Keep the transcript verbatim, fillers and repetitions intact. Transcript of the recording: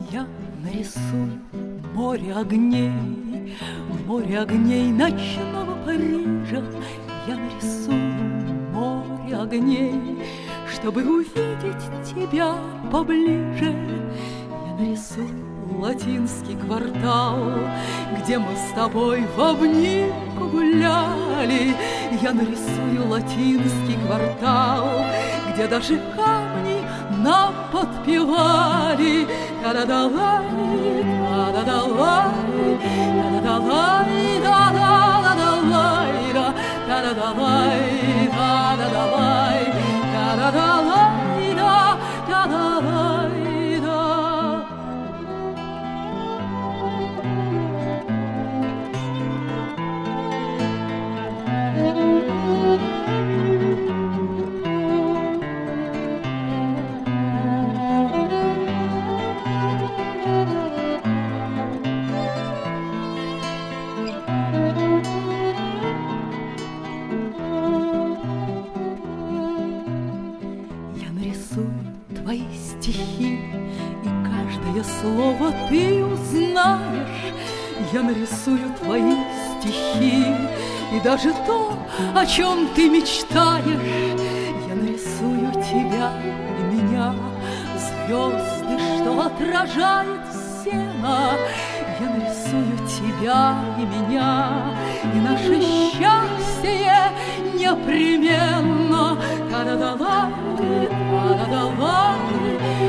Я нарисую море огней, море огней ночного Парижа. Я нарисую море огней, чтобы увидеть тебя поближе. Я нарисую латинский квартал, где мы с тобой в обнимку гуляли. Я нарисую латинский квартал, где даже камни нам подпевали. Та-да-да-лай, та-да-да-лай, та-да-да-лай, та-да-да-да-лай, та-да-да-лай, та-да-да-лай, та-да-да-лай, та-да-да-лай. Твои стихи, и каждое слово ты узнаешь. Я нарисую твои стихи, и даже то, о чем ты мечтаешь. Я нарисую тебя и меня, звезды, что отражает сено. Я нарисую тебя и меня, и наше счастье непременно. Та-да-да-лай, та-да-да-лай,